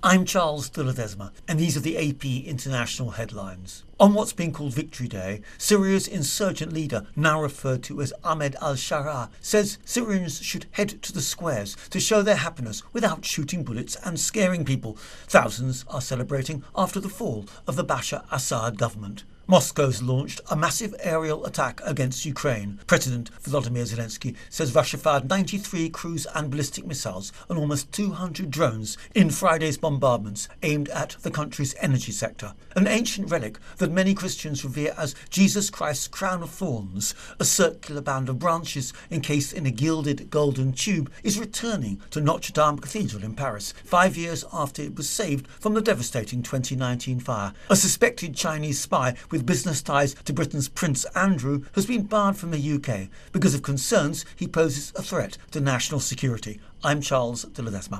I'm Charles de Ledesma, and these are the AP International headlines. On what's been called Victory Day, Syria's insurgent leader, now referred to as Ahmed al-Sharaa, says Syrians should head to the squares to show their happiness without shooting bullets and scaring people. Thousands are celebrating after the fall of the Bashar Assad government. Moscow's launched a massive aerial attack against Ukraine. President Volodymyr Zelensky says Russia fired 93 cruise and ballistic missiles and almost 200 drones in Friday's bombardments aimed at the country's energy sector. An ancient relic that many Christians revere as Jesus Christ's crown of thorns, a circular band of branches encased in a gilded golden tube, is returning to Notre Dame Cathedral in Paris, 5 years after it was saved from the devastating 2019 fire. A suspected Chinese spy with business ties to Britain's Prince Andrew has been barred from the UK because of concerns he poses a threat to national security. I'm Charles de Ledesma.